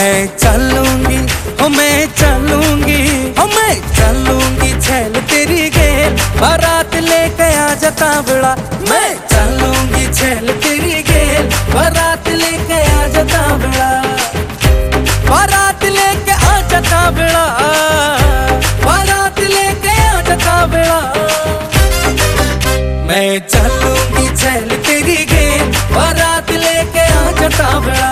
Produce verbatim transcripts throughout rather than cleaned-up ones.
मैं चलूंगी हो मैं चलूंगी हो मैं चलूंगी छैल तेरी गेल बारात लेके आ जाता बड़ा। मैं चलूंगी छैल तेरी गेल बारात लेके आ जाता बड़ा। बारात लेके आ जाता बड़ा। बारात लेके आ जाता बड़ा। मैं चलूंगी छैल तेरी गेल बारात लेके आ जाता बड़ा।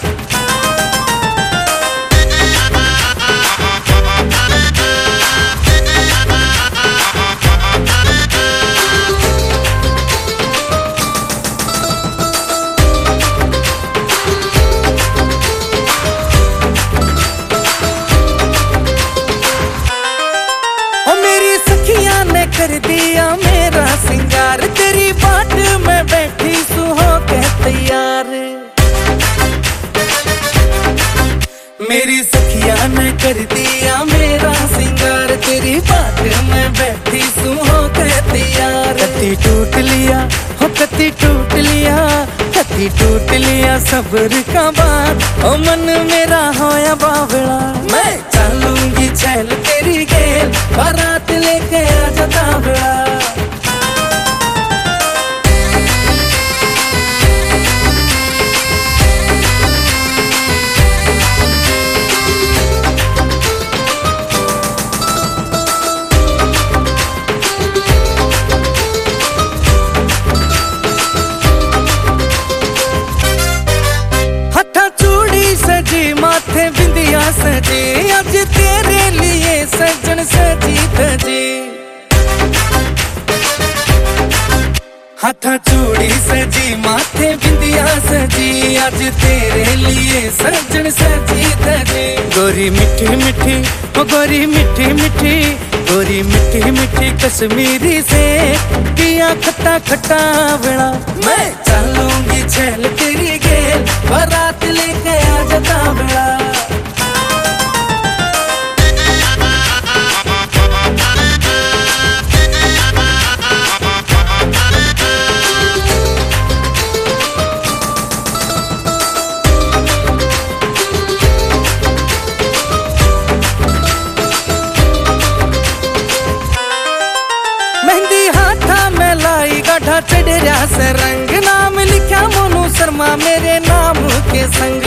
कर दिया मेरा सिंगार तेरी बाट में बैठी सुहो के तैयार। मेरी सखिया ने कर दिया मेरा सिंगार तेरी बाट में बैठी सुहो के तैयार। कति टूट लिया हो कति टूट लिया कति टूट लिया सब्र का बात ओ मन मेरा होया बावड़ा। मैं चलूंगी छैल तेरी गेल बारात लेके आ जाता बड़ा। सजी माथे बिंदिया सजी आज तेरे लिए सजन सजी धजी। हाथा चूड़ी सजी माथे बिंदिया सजी आज तेरे लिए सजन सजी धजी। गोरी मिठी मिठी ओ गोरी मिठी मिठी गोरी मिठी मिठी कश्मीरी से किया खट्टा खट्टा बड़ा। मैं चलूंगी छैल तेरी गेल बारात लेके आ जाता बड़ा। मेहंदी हाथा में लाई गाढ़ा चढ़िया से रंग नाम लिखा मोनू शर्मा मेरे नाम के संग।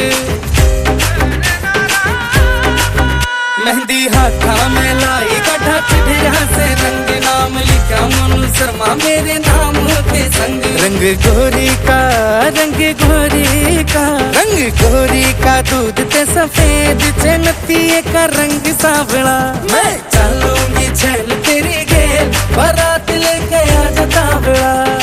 मेहंदी हाथा में लाई गाढ़ा चढ़िया से रंग नाम लिखा मोनू शर्मा मेरे नाम के संग। रंग गोरी का रंग गोरी का रंग गोरी का दूध ते सफेद चनतिए का रंग सांवला। मैं चलूंगी छैल तेरी गेल बारात लेके आ जाता बड़ा।